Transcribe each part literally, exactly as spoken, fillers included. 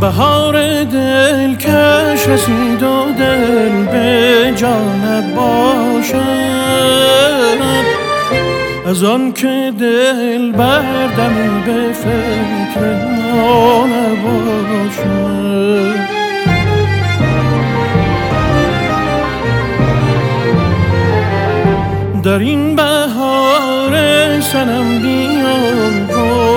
بهار دل کش رسید و دل به جان باشد، از آن که دل بردمی به فکر ما نباشد. در این بهار سنم بیا و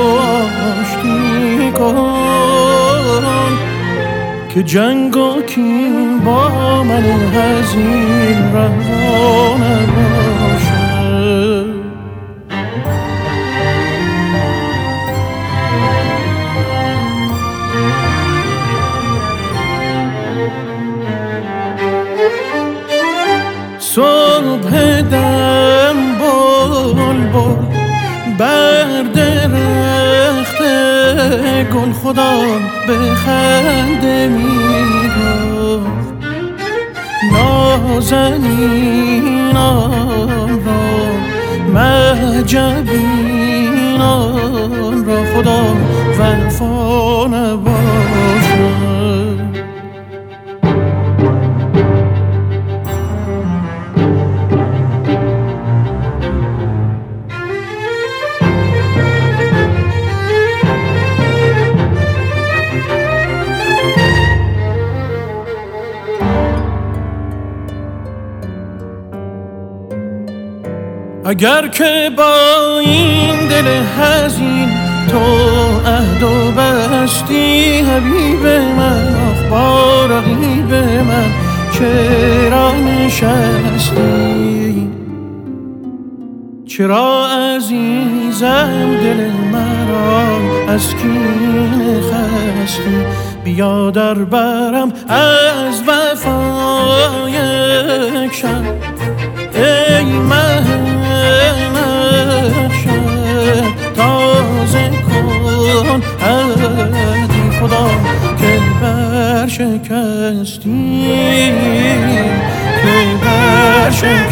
آشتی کن که جنگ و کین با من حزین روا نباشد. صبح دم بلبل بر درخت گل خدا به خنده می‌گفت، نازنینان را مهجبینان را خدا وفا نباشد. اگر که با این دل حزین تو عهد و بستی حبیب من، آخ با رقیب من چرا نشستی؟ چرا عزیزم دل مرا از کینه خستی؟ بیا در برم از وفا یک شب ای مه تازه کن عهدی خدا که برشکستی، که برشکستی.